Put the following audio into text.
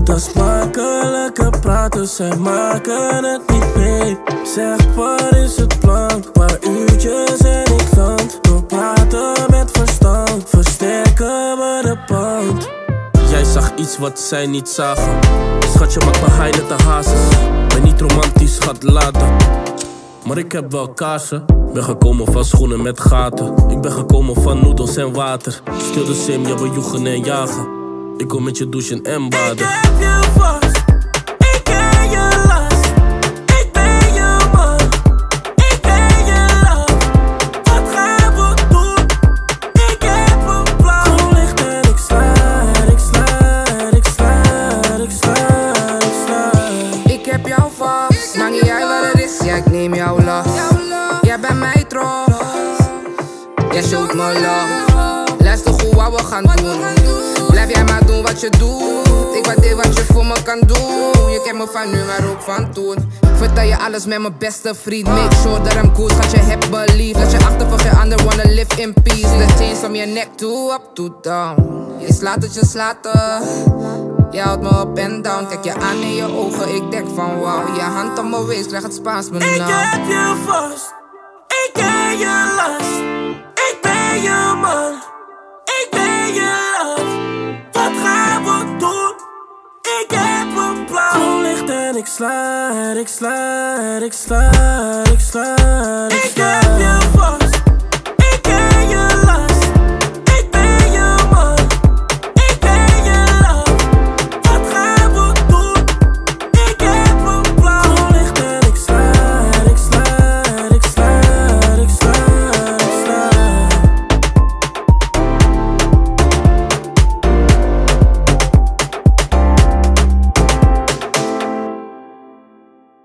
Dat is makkelijke praten, zij maken het niet mee. Zeg, wat is het plan? Paar uurtjes en ik land. Door praten met verstand, versterken we de band. Jij zag iets wat zij niet zagen. Schatje, maak me high net de hazes. Ben niet romantisch, schat, laten. Maar ik heb wel kaarsen. Ben gekomen van schoenen met gaten. Ik ben gekomen van noedels en water. Stil de sim, ja, we joegen en jagen. Ik kom met je douchen en baden. Ik heb je vast, ik ken je last. Ik ben je man, ik ben je love. Wat gaan we doen? Ik heb een plan. Groen licht en ik slide, ik slide, ik slide, ik slide, ik slide. Ik heb jou vast, maakt niet uit wat het is, ja ik neem jou last. Jij bent mij trots, jij showt me love. Luister goed wat we gaan doen. Blijf jij maar doen wat je doet. Ik waardeer wat je voor me kan doen. Je kent me van nu, maar ook van toen. Vertel je alles met mijn beste vriend. Make sure that I'm good, schat je hebt belief. Laat je achter voor geen ander, wanna live in peace. The chains from your neck to up to down. Je slaat het, je slaat het. Je houdt me up en down. Kijk je aan in je ogen, ik denk van wow. Je hand om mijn waist, krijg het Spaans me nou. Ik heb je vast, ik ken je last. Ik ben je man, ik ben je love. Wat gaan we doen? Ik heb een plan. Groen licht en ik slide, ik slide, ik slide, ik slide, ik slide.